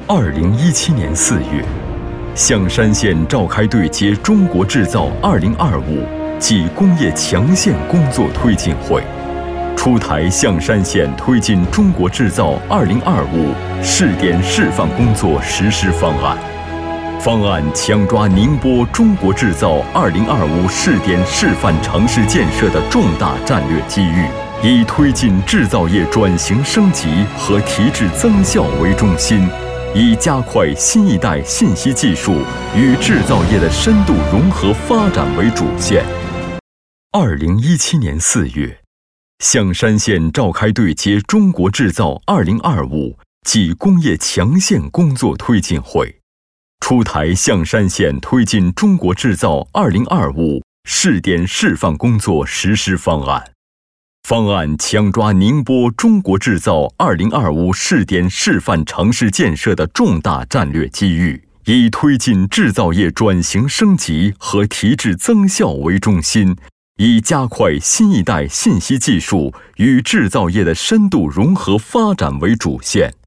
2017年4月，象山县召开对接中国制造2025暨工业强县工作推进会，出台象山县推进中国制造2025试点示范工作实施方案。方案抢抓宁波中国制造2025试点示范城市建设的重大战略机遇，以推进制造业转型升级和提质增效为中心，以加快新一代信息技术与制造业的深度融合发展为主线。2017年4月，象山县召开对接中国制造2025暨工业强县工作推进会，出台象山县推进中国制造2025试点示范工作实施方案。方案抢抓宁波中国制造2025试点示范城市建设的重大战略机遇，以推进制造业转型升级和提质增效为中心，以加快新一代信息技术与制造业的深度融合发展为主线。